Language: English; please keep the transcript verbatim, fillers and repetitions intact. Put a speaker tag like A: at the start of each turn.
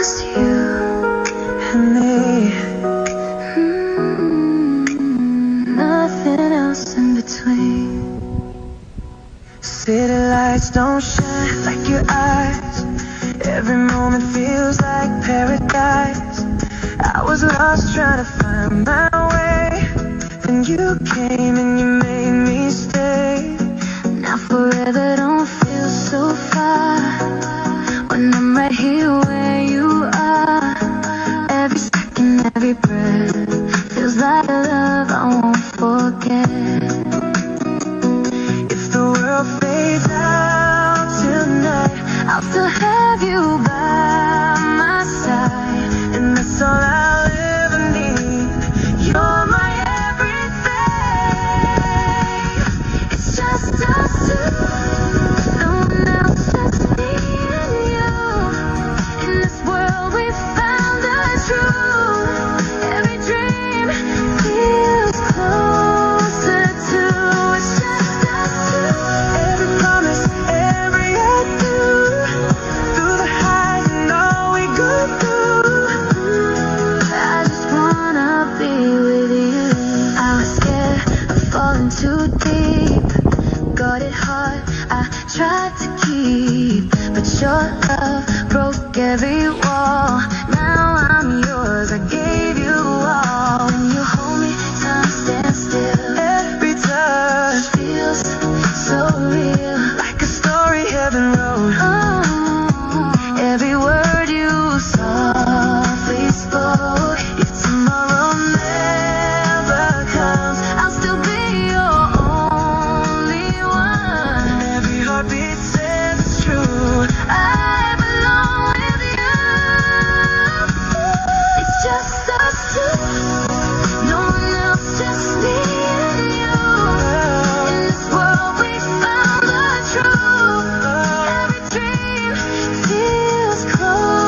A: just you and me. Mm-hmm. Nothing else in between. City lights don't shine like your eyes. Every moment feels like paradise. I was lost trying to find my way. Then you came and you made me stay. Now forever don't feel so far when I'm right here where you are. Every second, every breath feels like love I won't forget. If the world fades out tonight, I'll still have you by my side, and that's all I'll ever need. You're my everything. It's just us two, no one else, just me and you. In this world we found the truth. Every dream feels closer to. It's just us two. Every promise, every I do, through the highs and all we go through. I just wanna be with you. I was scared of falling too deep. Got it hard, I tried to keep, but your love broke every wall. Now I'm yours, I gave you all. When you hold me, time stands still. Every touch feels so real, like a story heaven wrote. Oh, every word you softly spoke. If tomorrow never comes, I'll still be your only one. And every heartbeat says it's true. I belong with you. It's just us two, no one else, just me and you. In this world we found the truth. Every dream feels close.